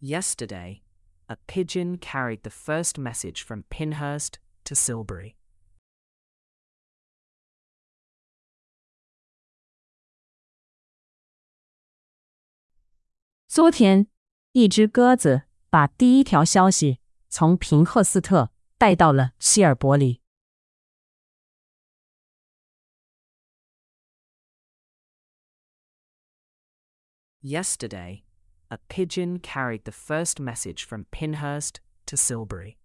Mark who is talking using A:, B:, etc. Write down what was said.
A: Yesterday, a pigeon carried the first message from Pinhurst to Silbury.
B: 昨天，一只鸽子把第一条消息从平赫斯特带到了希尔伯里。
A: Yesterday, a pigeon carried the first message from Pinhurst to Silbury.